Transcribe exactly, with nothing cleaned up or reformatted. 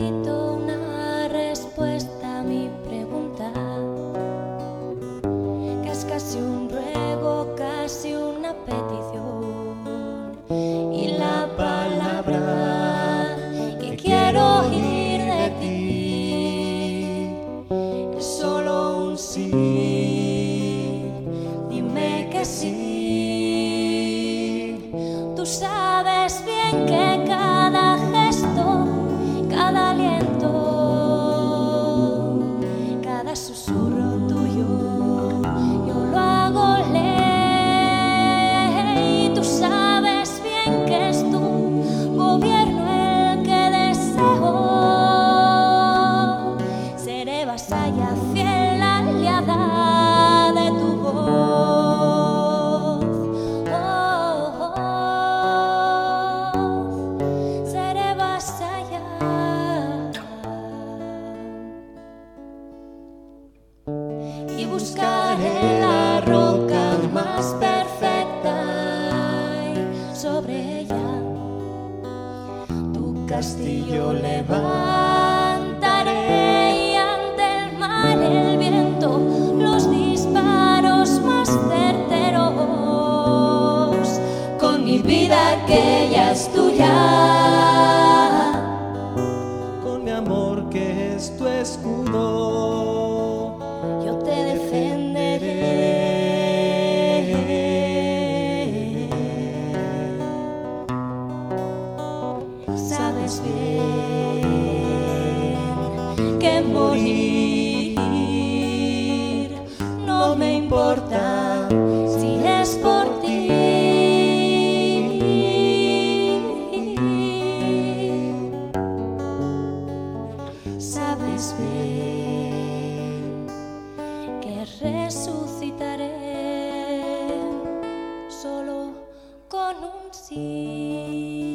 necesito una respuesta a mi pregunta, que es casi un ruego, casi una petición, y la palabra que quiero oír de ti es solo un sí. Dime que sí. Tú sabes bien que cada gesto, cada aliento, cada susurro tuyo, yo lo hago ley. Tú sabes bien que es tu gobierno el que deseo. Seré vasalla fiel, aliada de tu voz. Oh, oh, oh. Seré vasalla. Y buscaré la roca más perfecta, y sobre ella tu castillo levantaré, y ante el mar, el viento, los disparos más certeros, con mi vida que ya es tuya, con mi amor que es tu escudo, yo te defenderé. Sabes bien que morir no me importa si es por ti. Sabes bien que resucitaré solo con un sí.